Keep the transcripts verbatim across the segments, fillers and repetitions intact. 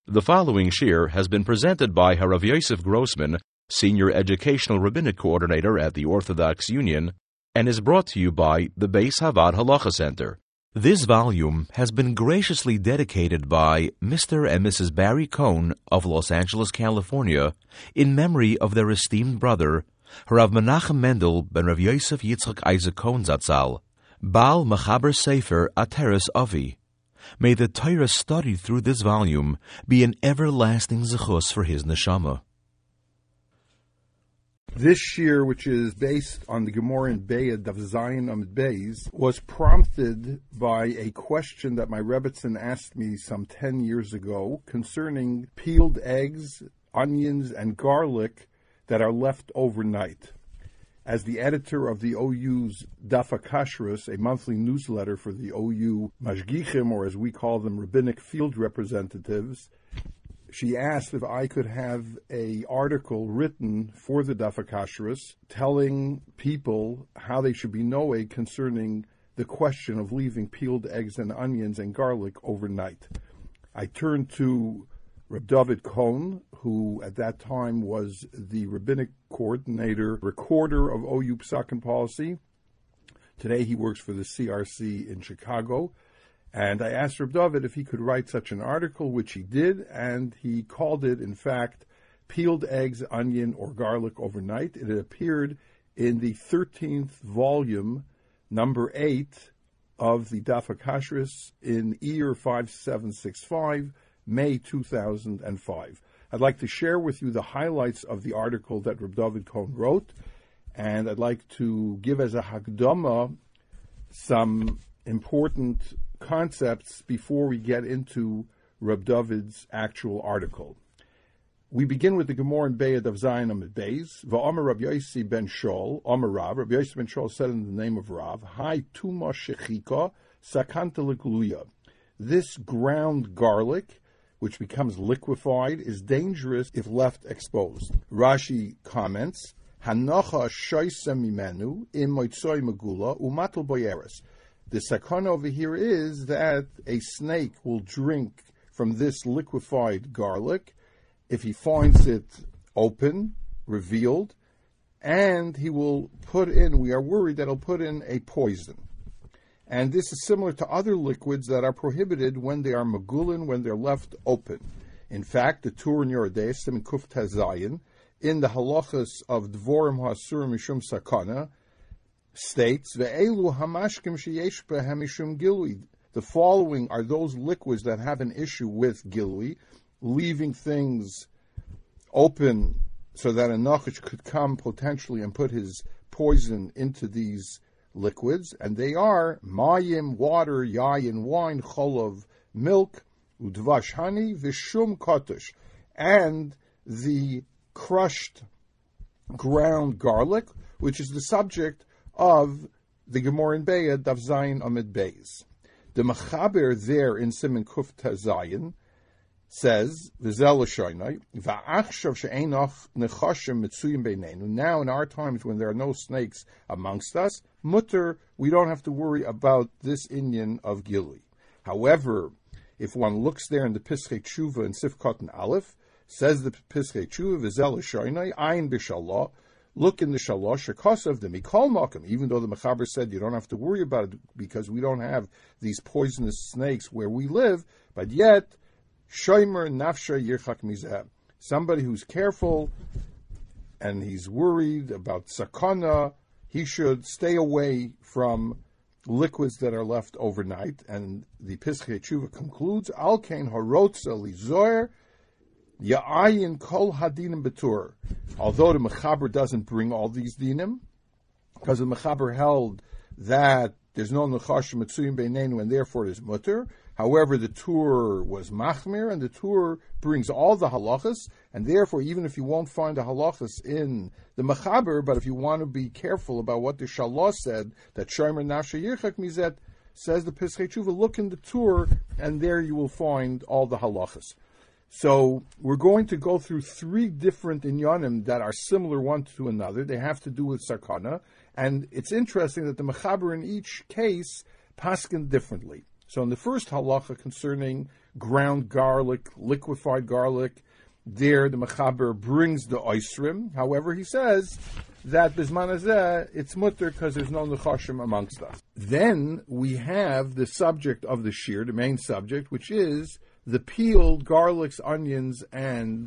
The following shir has been presented by Harav Yosef Grossman, Senior Educational Rabbinic Coordinator at the Orthodox Union, and is brought to you by the Beis Havad Halacha Center. This volume has been graciously dedicated by Mister and Missus Barry Cohn of Los Angeles, California, in memory of their esteemed brother, Rav Menachem Mendel ben Rav Yosef Yitzchak Isaac Cohn Zatzal, Baal Mechaber Sefer Ateres Avi. May the Torah studied through this volume be an everlasting zechus for his neshama. This shir, which is based on the Gemara in Be'ah Daf Zayin Amud Beis, was prompted by a question that my Rebbetzin asked me some ten years ago concerning peeled eggs, onions, and garlic that are left overnight. As the editor of the O U's Daf HaKashrus, a monthly newsletter for the O U Mashgichim, or as we call them, rabbinic field representatives, she asked if I could have an article written for the Daf HaKashrus telling people how they should be noeg concerning the question of leaving peeled eggs and onions and garlic overnight. I turned to Reb David Cohn, who at that time was the rabbinic coordinator, recorder of O U Psakim Policy. Today he works for the C R C in Chicago. And I asked Reb David if he could write such an article, which he did, and he called it, in fact, Peeled Eggs, Onion, or Garlic Overnight. It appeared in the thirteenth volume, number eight, of the Daf HaKashrus in year five seven six five, May two thousand five. I'd like to share with you the highlights of the article that Reb David Cohn wrote, and I'd like to give as a Hagdama some important concepts before we get into Reb David's actual article. We begin with the Gemara in Be'ah Daf Zayin Amud Beis. Va'amar Rabbi Yossi ben Shol, Amar Rav, Rabbi Yossi ben Shol said in the name of Rav, Hai tuma shechika sakanta l'gluya. This ground garlic, which becomes liquefied, is dangerous if left exposed. Rashi comments, Hanacha shoysem mimenu im moitzoy megula umatul boyeres. The sakana over here is that a snake will drink from this liquefied garlic if he finds it open, revealed, and he will put in, we are worried that he'll put in a poison. And this is similar to other liquids that are prohibited when they are megulin, when they're left open. In fact, the Tur in Yoredeis, Siman Kuf Tazayin, in the halachas of Dvorim Ha'asurim Mishum Sakana, states, Ve'elu hamashkim sheyesh behem mishum gilui. The following are those liquids that have an issue with gilui, leaving things open so that a nachash could come potentially and put his poison into these liquids, and they are mayim, water, yayin, wine, cholov, milk, udvash, honey, vishum kotush, and the crushed ground garlic, which is the subject of the Gemara in Be'ah Daf Zayin Amud Beis. The Mechaber there in Siman Kuf Tazayin says, V'zel l'shoynai, v'achshav she'enach nechashim mitzuyim beinenu. Now in our times when there are no snakes amongst us, mutter, we don't have to worry about this inyan of gilui. However, if one looks there in the Pischei Tshuva in Sif Kotan Aleph, says the Pischei Tshuva, V'zel l'shoynai, ayin b'shallah, look in the shalosh, shekos the mikol makom, even though the Mechaber said you don't have to worry about it because we don't have these poisonous snakes where we live, but yet, shomer nafsha yirchak mizeh, somebody who's careful and he's worried about sakana, he should stay away from liquids that are left overnight. And the Pischei Tshuva concludes, Al kein harotza lizoyer, Ya'ayin kol hadinim betur. Although the Mechaber doesn't bring all these dinim, because the Mechaber held that there's no nechashim mitzuyim beinenu and therefore it is mutter. However, the Tur was machmir, and the Tur brings all the halachas, and therefore, even if you won't find the halachas in the Mechaber, but if you want to be careful about what the Shalah said, that shomer nafshe yirchak mizet, says the Pischei Tshuva, look in the Tur, and there you will find all the halachas. So we're going to go through three different inyanim that are similar one to another. They have to do with sakana, and it's interesting that the Mechaber in each case paskin differently. So in the first halacha concerning ground garlic, liquefied garlic. There, the Mechaber brings the oisrim. However, he says that bisman hazeh, it's mutter because there's no nechashim amongst us. Then we have the subject of the shir, the main subject, which is the peeled garlics, onions, and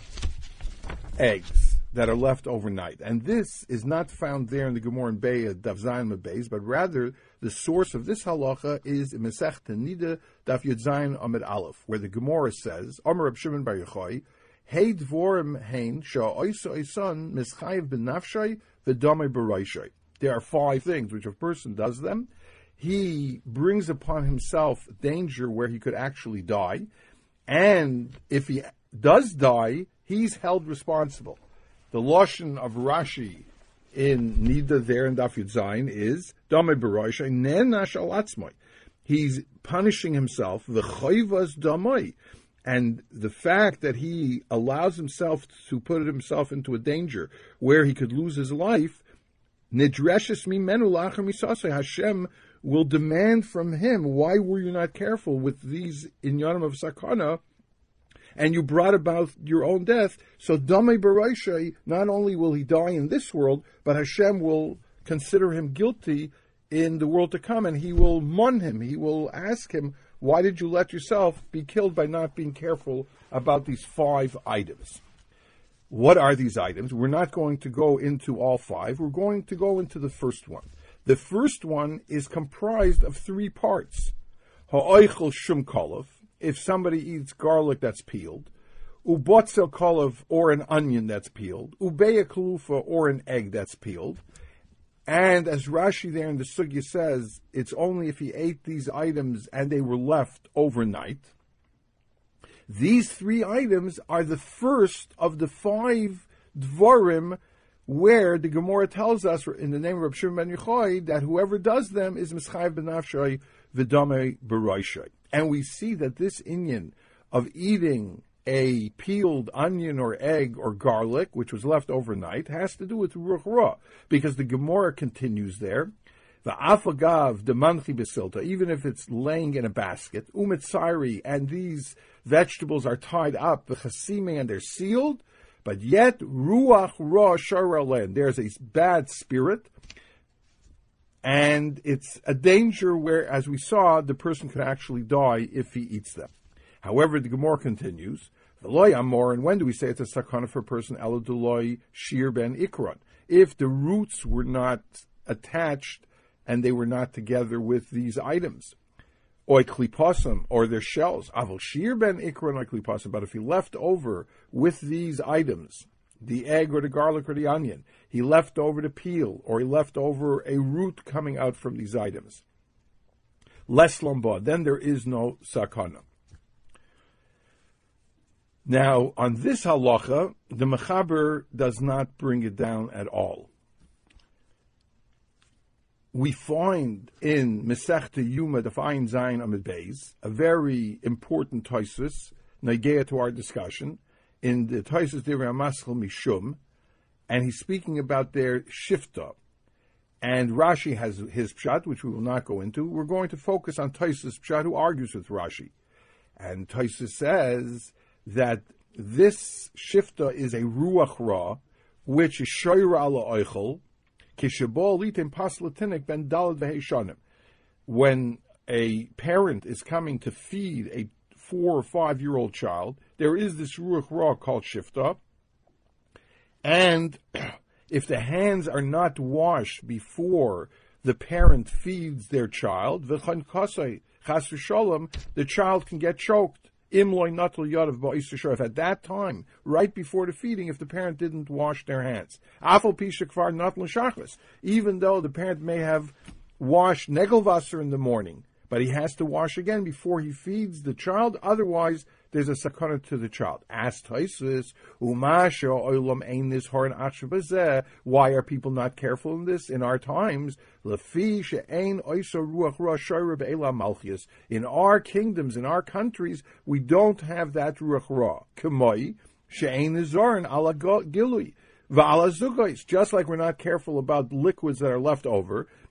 eggs that are left overnight. And this is not found there in the Gemara in Be'ah, Daf Zayin Beis, but rather the source of this halacha is in Masechta Nida, Daf Yud Zayin Amud Aleph, where the Gemara says, Amar Reb Shimon Bar Yochai, Hey dvorim hein sha'oisa oisan mischayev b'nafshay v'damei b'roishay. There are five things which if a person does them, he brings upon himself danger where he could actually die, and if he does die, he's held responsible. The lashon of Rashi in Nida there in Daf Yud Zayin is damei b'roishay nenash al atzmai. He's punishing himself v'chayvas damei. And the fact that he allows himself to put himself into a danger where he could lose his life, nidreshes mimenu lacher misasei, Hashem will demand from him, why were you not careful with these inyanim of sakana, and you brought about your own death? So damei b'roishay, not only will he die in this world, but Hashem will consider him guilty in the world to come, and he will mon him, he will ask him, why did you let yourself be killed by not being careful about these five items? What are these items? We're not going to go into all five. We're going to go into the first one. The first one is comprised of three parts. Ha'oichel shum kolav, if somebody eats garlic that's peeled. Ubotzel kolav, or an onion that's peeled. Ubeya kalufa, or an egg that's peeled. And as Rashi there in the Sugya says, it's only if he ate these items and they were left overnight. These three items are the first of the five dvarim where the Gemara tells us in the name of Reb Shimon ben Yochai that whoever does them is mischayev b'nafshay v'damei b'roishay. And we see that this inyan of eating a peeled onion or egg or garlic, which was left overnight, has to do with ruach ra, because the Gemara continues there. The afagav, the manchi besilta, even if it's laying in a basket, umitzari, and these vegetables are tied up, the chasime, and they're sealed, but yet ruach ra sharalen, there's a bad spirit, and it's a danger where, as we saw, the person could actually die if he eats them. However, the Gemara continues, V'loy amor, and when do we say it's a sakana for a person? Eladuloi shir ben ikron. If the roots were not attached and they were not together with these items. Oy kliposam, or their shells. Avol shir ben ikron oy kliposam. But if he left over with these items, the egg or the garlic or the onion, he left over the peel, or he left over a root coming out from these items. Les lombad, then there is no sakana. Now, on this halacha, the Mechaber does not bring it down at all. We find in Masechta Yuma, the Ayin Zayin Amud Beis, a very important Tosfos, negea to our discussion, in the Tosfos Divrei HaMaschil Mishum, and he's speaking about their shifta. And Rashi has his pshat, which we will not go into. We're going to focus on Tosfos pshat, who argues with Rashi. And Tosfos says that this shifta is a ruach ra, which is shoyra ala oichel, kishabol litim paslatinik ben dalad v'heishanim. When a parent is coming to feed a four or five year old child, there is this ruach ra called shifta, and if the hands are not washed before the parent feeds their child, v'chan kasei chas v'shalom, the child can get choked. Imloy natal yadav ba'is shoref. At that time, right before the feeding, if the parent didn't wash their hands, afal pisha kvar natal shachlis. Even though the parent may have washed negelvasser in the morning, but he has to wash again before he feeds the child. Otherwise, there's a sakana to the child. Ask Tosfos, umasha olam ein this horin achshavazeh. Why are people not careful in this in our times? Lefi she'ein oisa ruach ra shoyra be'ela malchias. In our kingdoms, in our countries, we don't have that ruach ra. K'moi she'ein nizorin ala gilui v'ala zugos. Just like we're not careful about liquids that are left over.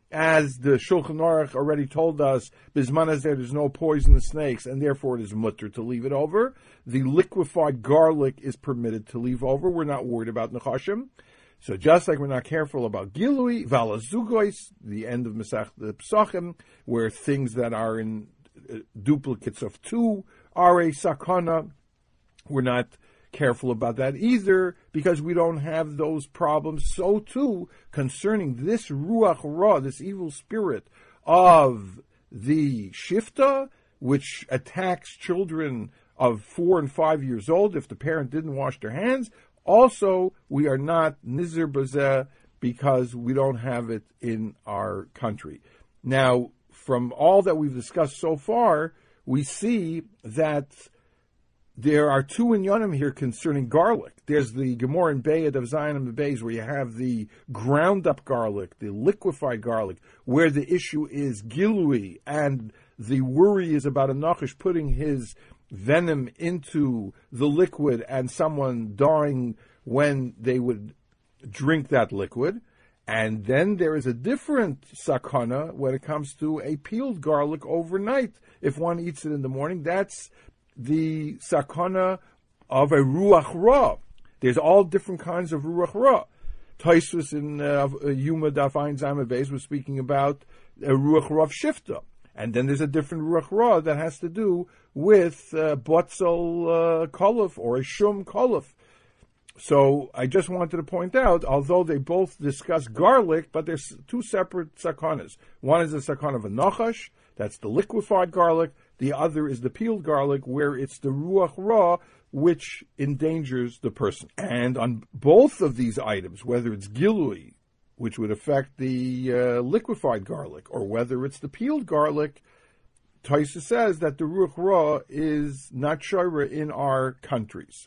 as the Shulchan Aruch already told us, Bisman Hazeh, there's no poisonous snakes, and therefore it is mutter to leave it over. The liquefied garlic is permitted to leave over. We're not worried about Nechashim. So just like we're not careful about Gilui, Valazugois, the end of Masech the Pesachim, where things that are in uh, duplicates of two are a sakana, we're not careful about that either, because we don't have those problems. So too, concerning this Ruach Ra, this evil spirit of the Shifta, which attacks children of four and five years old if the parent didn't wash their hands, also, we are not nizir bazeh because we don't have it in our country. Now, from all that we've discussed so far, we see that there are two inyanim here concerning garlic. There's the Gemara in Bayad of Zion and the Bays, where you have the ground-up garlic, the liquefied garlic, where the issue is gilui, and the worry is about a nachash putting his venom into the liquid and someone dying when they would drink that liquid. And then there is a different sakana when it comes to a peeled garlic overnight. If one eats it in the morning, that's the sakana of a ruach ra. There's all different kinds of ruach ra. Taisus in uh, Yuma Daf Ein Zayim Beis was speaking about a ruach ra of shifta. And then there's a different ruach ra that has to do with uh, botzel uh, koluf or a shum koluf. So I just wanted to point out, although they both discuss garlic, but there's two separate sakanas. One is the sakana of a nachash, that's the liquefied garlic. The other is the peeled garlic, where it's the ruach ra, which endangers the person. And on both of these items, whether it's gilui, which would affect the uh, liquefied garlic, or whether it's the peeled garlic, Taisa says that the ruach ra is not shayra in our countries.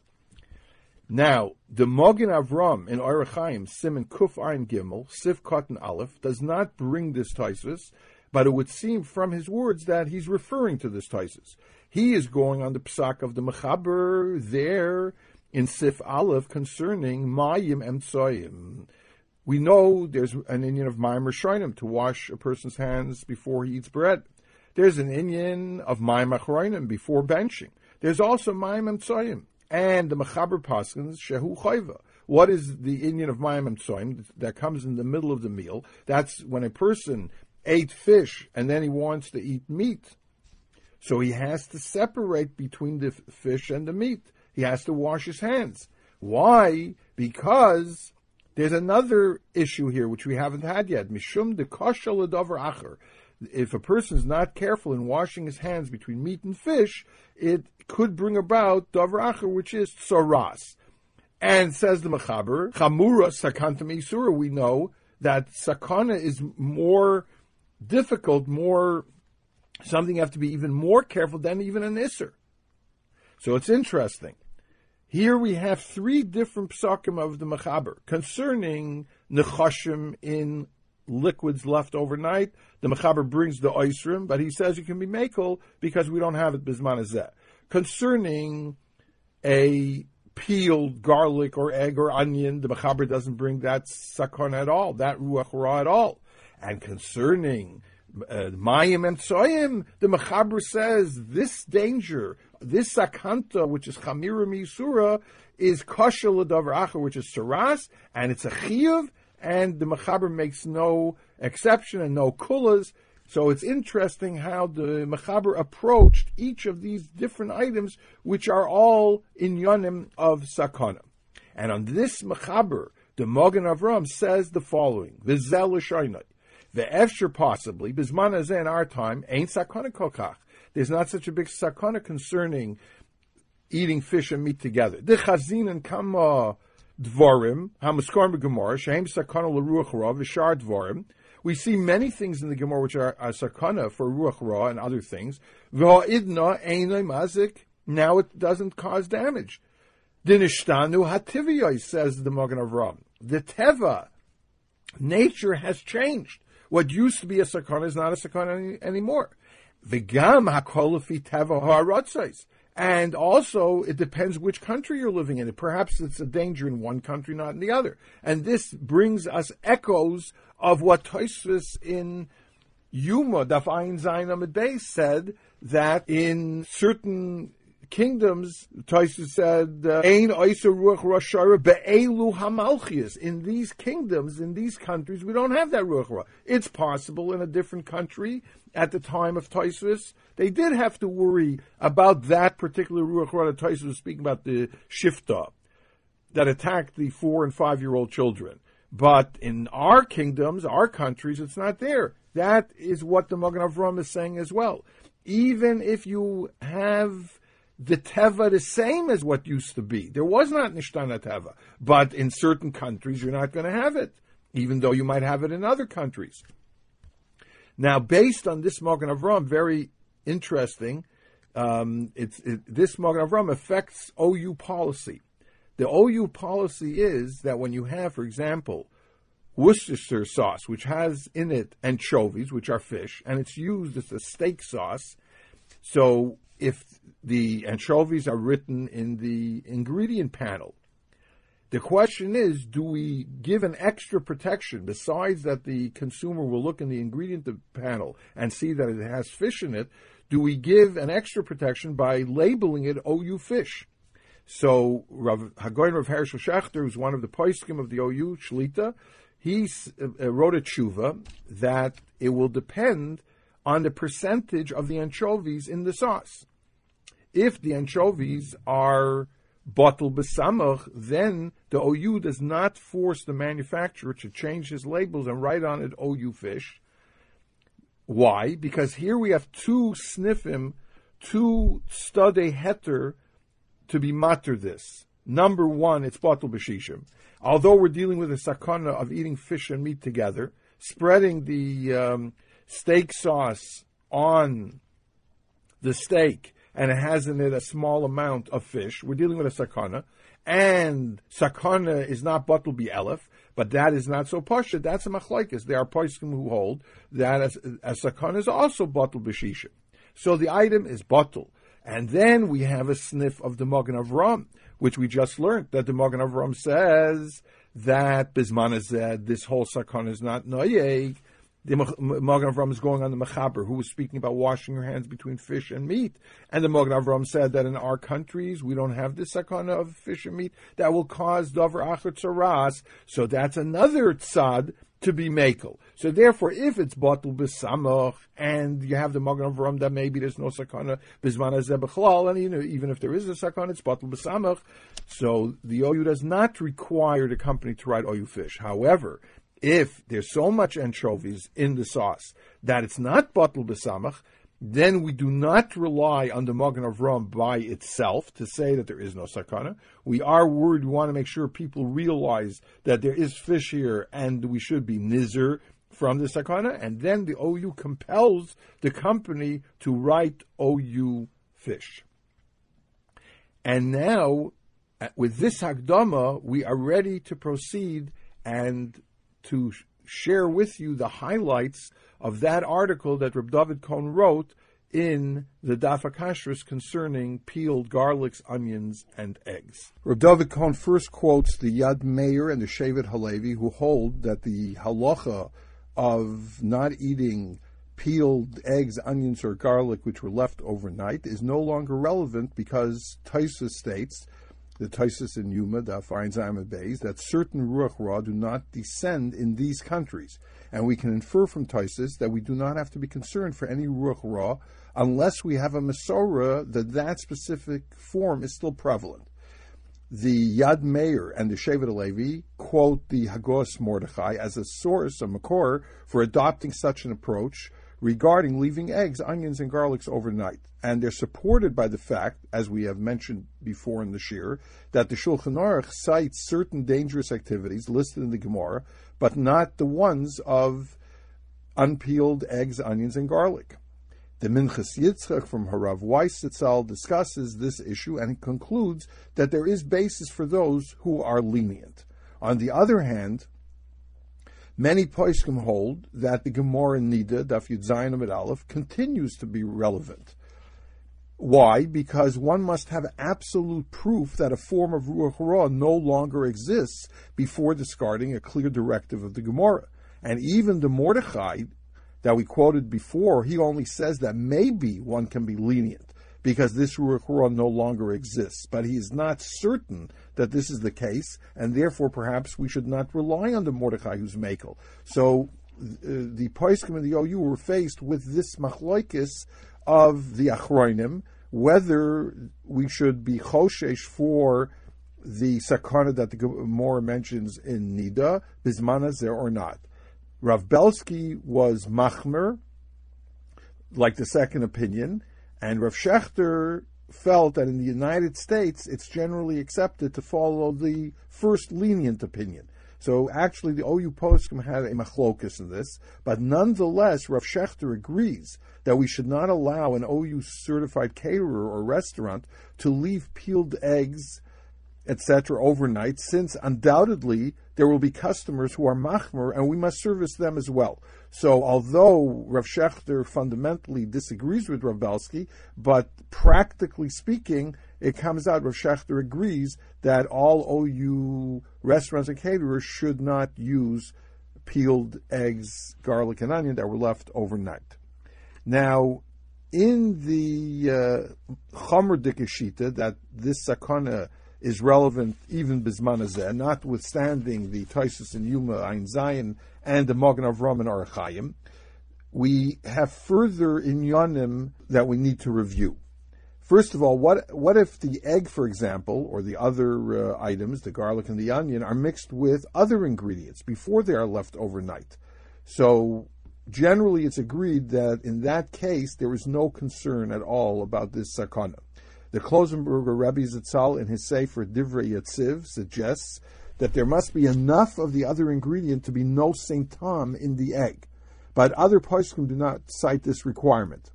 Now, the Mogen Avram in Orach Chaim, Siman Kuf Ein Gimel, Sif Katan Aleph, does not bring this Taisus, but it would seem from his words that he's referring to this Taisus. He is going on the psak of the Mechaber there in Sif Aleph concerning Mayim Emtsoyim. We know there's an Indian of Mayim Rishonim to wash a person's hands before he eats bread. There's an Indian of Mayim Achroinim before benching. There's also Mayim Emtsoyim. And the Mechaber Paskins, Shehu Chayva. What is the Indian of Mayim Emtsoyim that comes in the middle of the meal? That's when a person ate fish and then he wants to eat meat. So he has to separate between the fish and the meat. He has to wash his hands. Why? Because there's another issue here which we haven't had yet. Mishum de kosher ledavar acher. If a person is not careful in washing his hands between meat and fish, it could bring about davar acher, which is tsaras. And says the Mechaber, chamura sakanta meisura. We know that sakana is more difficult, more something you have to be even more careful than even an isser. So it's interesting. Here we have three different psakim of the Mechaber concerning nechashim in liquids left overnight. The Mechaber brings the oisrim, but he says you can be mekel because we don't have it bisman hazeh. Concerning a peeled garlic or egg or onion, the Mechaber doesn't bring that sakana at all, that ruach ra at all. And concerning mayim and tsoyim, the Mechaber says this danger, this sakanta, which is chamira misura, is kosher l'davar acher, which is saras, and it's a chiyuv, and the Mechaber makes no exception and no kulas. So it's interesting how the Mechaber approached each of these different items, which are all inyanim of sakana. And on this Mechaber, the Mogen Avram says the following: V'zel l'shaynai, ve'efshir possibly, bisman hazeh in our time, ain't sakana kokach. There's not such a big sakana concerning eating fish and meat together. The chazin and kama dvarim, hamaskar b'gemara, shehem sakana l'ruach ra, v'shar dvarim. We see many things in the Gemara which are, are sakana for ruach ra and other things. V'ha'idna einay mazik. Now it doesn't cause damage. Dinishtanu hativiyai, says the Mogen Avram. The teva, nature has changed. What used to be a sakana is not a sakana any, anymore. V'gam hakol lefi teva ha'aratzos. And also, it depends which country you're living in. Perhaps it's a danger in one country, not in the other. And this brings us echoes of what Tosfos in Yuma, Daf Ayin Zayin Amud Beis, said, that in certain kingdoms, Tosfos said, Ein oisa ruach rashara be'elu hamalchias. In these kingdoms, in these countries, we don't have that ruach ra. It's possible in a different country at the time of Tosfos, they did have to worry about that particular ruach ra that Tosfos was speaking about, the shifta that attacked the four and five year old children. But in our kingdoms, our countries, it's not there. That is what the Magen Avraham is saying as well. Even if you have the teva the same as what used to be, there was not nishtana teva, but in certain countries you're not going to have it, even though you might have it in other countries. Now, based on this Magen Avraham, very interesting, um, it's, it, this Magen Avraham affects O U policy. The O U policy is that when you have, for example, Worcestershire sauce, which has in it anchovies, which are fish, and it's used as a steak sauce. So if the anchovies are written in the ingredient panel, the question is, do we give an extra protection, besides that the consumer will look in the ingredient panel and see that it has fish in it, do we give an extra protection by labeling it O U fish? So Rav Hagoyin Rav Hershel Schachter, who's one of the poskim of the O U Shlita, he uh, wrote a tshuva that it will depend on the percentage of the anchovies in the sauce. If the anchovies are batel b'samach, then the O U does not force the manufacturer to change his labels and write on it O U fish. Why? Because here we have two snifim, two studei heter to be matter this. Number one, it's batel b'shishim. Although we're dealing with a sakana of eating fish and meat together, spreading the um, steak sauce on the steak, and it has in it a small amount of fish, we're dealing with a sakana, and sakana is not batel b'elef, but that is not so pasha. That's a machlokes. There are poskim who hold that a, a sakana is also batel b'shishim. So the item is batel. And then we have a sniff of the Magen Avraham, which we just learned, that the Magen Avraham says that Bisman Hazeh, this whole sakana is not noyeg. The Magen Avraham is going on the Mechaber, who was speaking about washing your hands between fish and meat. And the Magen Avraham said that in our countries, we don't have this sakana of fish and meat that will cause davar achar tzaras. So that's another tzad to be makel. So therefore, if it's batel b'samach, and you have the Magen Avraham that maybe there's no sakana bisman hazeh b'chlal, and you know, even if there is a sakana, it's batel b'samach. So the O U does not require the company to write O U fish. However, if there's so much anchovies in the sauce that it's not batel b'samach, then we do not rely on the Magen Avraham by itself to say that there is no sakana. We are worried, we want to make sure people realize that there is fish here and we should be nizer from the sakana, and then the O U compels the company to write O U fish. And now, with this Hakdama, we are ready to proceed and to share with you the highlights of that article that Reb David Cohn wrote in the Daf HaKashrus concerning peeled garlics, onions, and eggs. Reb David Cohn first quotes the Yad Meir and the Shevet Halevi, who hold that the halacha of not eating peeled eggs, onions, or garlic which were left overnight is no longer relevant because Tosfos states, the Tosfos in Yuma, Daf Ayin Zayin Amud Beis, that certain ruach ra do not descend in these countries. And we can infer from Tosfos that we do not have to be concerned for any ruach ra unless we have a Masorah that that specific form is still prevalent. The Yad Meir and the Shevet Halevi quote the Hagos Mordechai as a source, a makor, for adopting such an approach regarding leaving eggs, onions, and garlics overnight. And they're supported by the fact, as we have mentioned before in the Shir, that the Shulchan Aruch cites certain dangerous activities listed in the Gemara, but not the ones of unpeeled eggs, onions, and garlic. The Minchas Yitzchak from Harav Weiss Zitzal discusses this issue and concludes that there is basis for those who are lenient. On the other hand, many poskim hold that the Gemara Nida, Daf Yud Zayin Amud Aleph, continues to be relevant. Why? Because one must have absolute proof that a form of Ruach Ra no longer exists before discarding a clear directive of the Gemara. And even the Mordechai that we quoted before, he only says that maybe one can be lenient because this Ruach Ra no longer exists. But he is not certain that this is the case, and therefore perhaps we should not rely on the Mordechai who's Mekel. So uh, the Poskim and the O U were faced with this machloikis of the Achronim, whether we should be choshesh for the sakana that the Gemara mentions in Nida, Bisman Hazeh, or not. Rav Belsky was machmer, like the second opinion, and Rav Shechter felt that in the United States it's generally accepted to follow the first lenient opinion. So actually the O U Poskim had a machlokus in this, but nonetheless Rav Shechter agrees that we should not allow an O U certified caterer or restaurant to leave peeled eggs, et cetera overnight, since undoubtedly there will be customers who are machmer and we must service them as well. So although Rav Shechter fundamentally disagrees with Rav Belsky, but practically speaking, it comes out Rav Shechter agrees that all O U restaurants and caterers should not use peeled eggs, garlic, and onion that were left overnight. Now, in the uh, Chomer Dikashita, that this sakana is relevant even Bisman Hazeh, notwithstanding the Taisus and Yuma Ein Zayin and the Magen Avram and Orach Chaim, we have further inyanim that we need to review. First of all, what what if the egg, for example, or the other uh, items, the garlic and the onion, are mixed with other ingredients before they are left overnight? So generally it's agreed that in that case there is no concern at all about this sakana. The Klosenberger Rebbe Zitzal in his Sefer Divrei Yatziv suggests that there must be enough of the other ingredient to be no Saint Tom in the egg, but other poskim do not cite this requirement.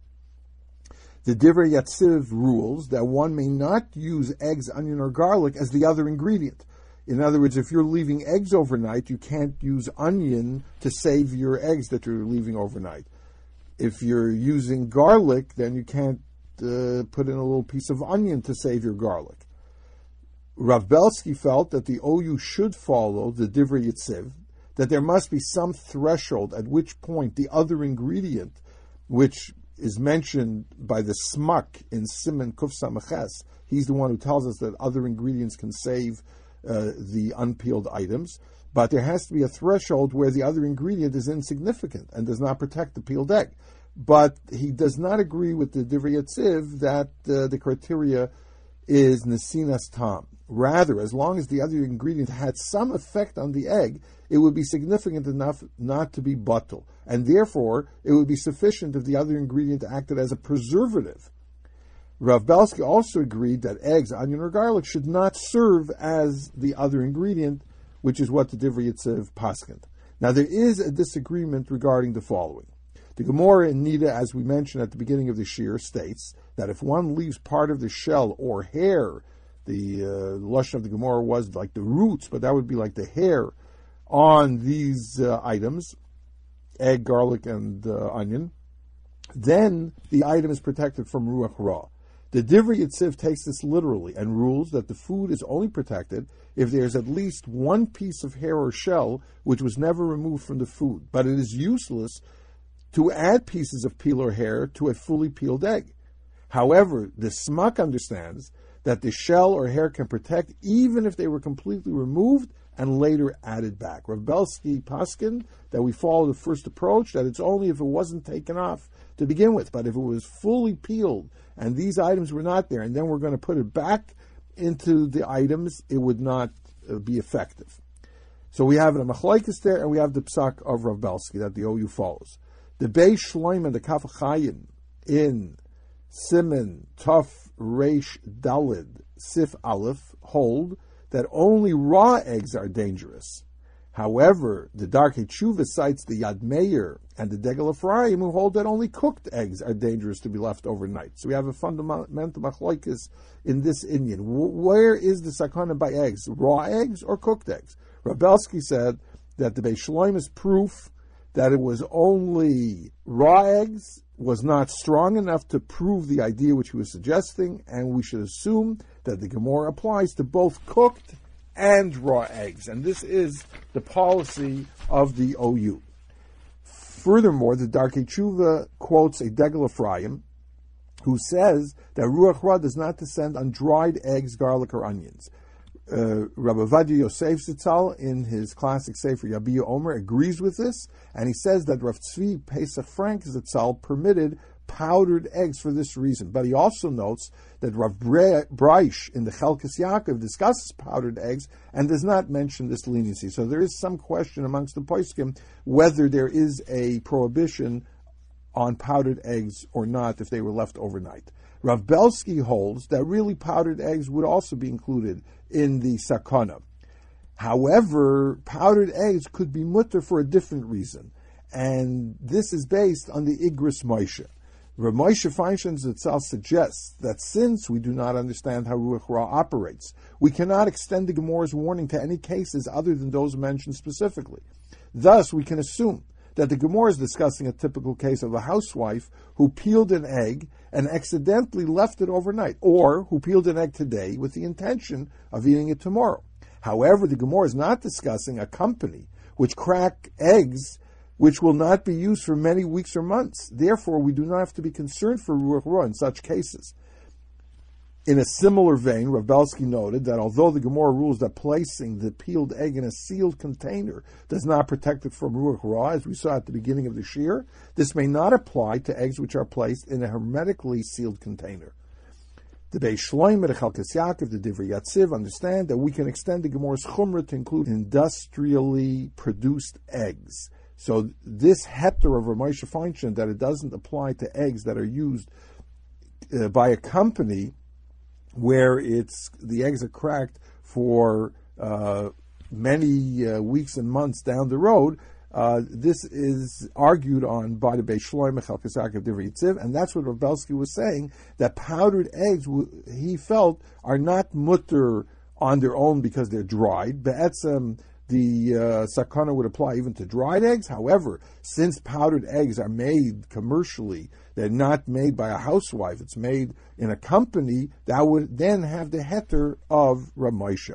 The Divrei Yatziv rules that one may not use eggs, onion, or garlic as the other ingredient. In other words, if you're leaving eggs overnight, you can't use onion to save your eggs that you're leaving overnight. If you're using garlic, then you can't uh, put in a little piece of onion to save your garlic. Rav Belsky felt that the O U should follow the Divrei Yatziv, that there must be some threshold at which point the other ingredient, which is mentioned by the Smak in Siman Kuf Samaches, he's the one who tells us that other ingredients can save uh, the unpeeled items, but there has to be a threshold where the other ingredient is insignificant and does not protect the peeled egg. But he does not agree with the Divrei Yatziv that uh, the criteria is Nesinas Tam. Rather, as long as the other ingredient had some effect on the egg, it would be significant enough not to be batel, and therefore it would be sufficient if the other ingredient acted as a preservative. Rav Belsky also agreed that eggs, onion, or garlic should not serve as the other ingredient, which is what the Divrei Yatziv paskent. Now there is a disagreement regarding the following. The Gemara in Nida, as we mentioned at the beginning of the Shir, states that if one leaves part of the shell or hair, the uh, lashon of the Gemara was like the roots, but that would be like the hair on these uh, items, egg, garlic, and uh, onion, then the item is protected from Ruach Ra. The Divrei Yatziv takes this literally and rules that the food is only protected if there is at least one piece of hair or shell which was never removed from the food, but it is useless to add pieces of peel or hair to a fully peeled egg. However, the Smak understands that the shell or hair can protect even if they were completely removed and later added back. Rav Belsky paskin that we follow the first approach, that it's only if it wasn't taken off to begin with, but if it was fully peeled and these items were not there, and then we're going to put it back into the items, it would not uh, be effective. So we have a machlokes there, and we have the psak of Rav Belsky that the O U follows. The Beis Shloim and the Kaf Chayim in Siman Tuf Reish Dalid Sif Aleph hold that only raw eggs are dangerous. However, the Darkei Tshuva cites the Yad Meir and the Degel Ephraim who hold that only cooked eggs are dangerous to be left overnight. So we have a fundamental machlokes in this Indian. Where is the sakana by eggs? Raw eggs or cooked eggs? Rav Belsky said that the Beis Shloim is proof that it was only raw eggs was not strong enough to prove the idea which he was suggesting, and we should assume that the Gemara applies to both cooked and raw eggs. And this is the policy of the O U. Furthermore, the Darkei Tshuva quotes a Degel Ephraim, who says that Ruach Ra does not descend on dried eggs, garlic, or onions. Uh, Rabbi Ovadia Yosef Zitzal, in his classic Sefer Yabiya Omer, agrees with this, and he says that Rav Tzvi Pesach Frank Zitzal permitted powdered eggs for this reason. But he also notes that Rav Breish in the Chelkas Yaakov discusses powdered eggs and does not mention this leniency. So there is some question amongst the poskim whether there is a prohibition on powdered eggs or not if they were left overnight. Rav Belsky holds that really powdered eggs would also be included in the sakana. However, powdered eggs could be mutter for a different reason, and this is based on the Igros Moshe. Rav Moshe Feinstein itself suggests that since we do not understand how Ruach Ra operates, we cannot extend the Gemara's warning to any cases other than those mentioned specifically. Thus, we can assume that the Gemara is discussing a typical case of a housewife who peeled an egg and accidentally left it overnight, or who peeled an egg today with the intention of eating it tomorrow. However, the Gemara is not discussing a company which crack eggs which will not be used for many weeks or months. Therefore, we do not have to be concerned for Ruach Ra in such cases. In a similar vein, Rav Belsky noted that although the Gemara rules that placing the peeled egg in a sealed container does not protect it from Ruach Ra, as we saw at the beginning of the Shir, this may not apply to eggs which are placed in a hermetically sealed container. The Beis Shloim, the Chelkas Yaakov, the Divrei Yatziv understand that we can extend the Gemara's chumrah to include industrially produced eggs. So this heter of Rav Moshe Feinstein, that it doesn't apply to eggs that are used uh, by a company where it's the eggs are cracked for uh, many uh, weeks and months down the road, uh, this is argued on by the Beis Shloim, Chelkas Yaakov, Divrei Yatziv, and that's what Rav Belsky was saying, that powdered eggs, he felt, are not mutter on their own because they're dried. Be'etzem, the uh, sakana would apply even to dried eggs. However, since powdered eggs are made commercially, they're not made by a housewife, it's made in a company, that would then have the heter of Rav Moshe.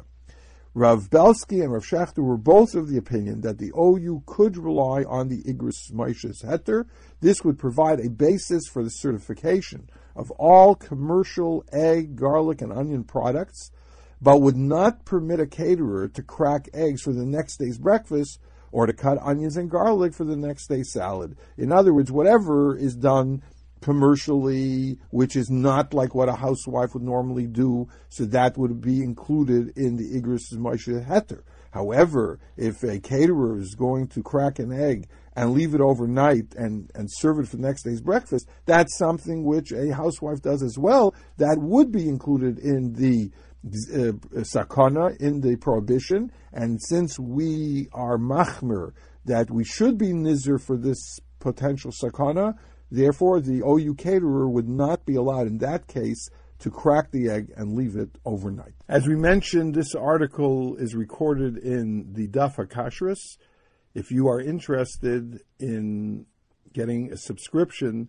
Rav Belsky and Rav Schachter were both of the opinion that the O U could rely on the Igros Moshe's heter. This would provide a basis for the certification of all commercial egg, garlic, and onion products, but would not permit a caterer to crack eggs for the next day's breakfast or to cut onions and garlic for the next day's salad. In other words, whatever is done commercially, which is not like what a housewife would normally do, so that would be included in the Igros Moshe heter. However, if a caterer is going to crack an egg and leave it overnight and, and serve it for the next day's breakfast, that's something which a housewife does as well. That would be included in the Uh, sakana, in the prohibition, and since we are machmer that we should be nizr for this potential sakana, therefore the O U caterer would not be allowed in that case to crack the egg and leave it overnight. As we mentioned, this article is recorded in the Daf HaKashrus. If you are interested in getting a subscription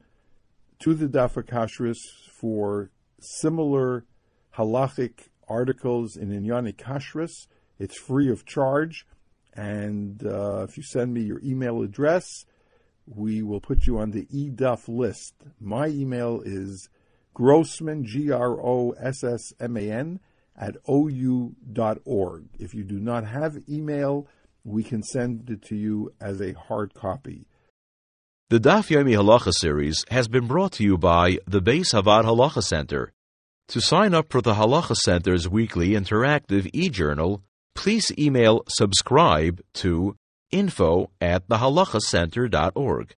to the Daf HaKashrus for similar halachic articles in Inyani Kashrus, it's free of charge, and uh, if you send me your email address, we will put you on the eDaf list. My email is Grossman, G R O S S M A N, at O U dot org. If you do not have email, we can send it to you as a hard copy. The Daf Yomi Halacha series has been brought to you by the Beis Havad Halacha Center. To sign up for the Halacha Center's weekly interactive e-journal, please email subscribe to info at the halacha center dot org.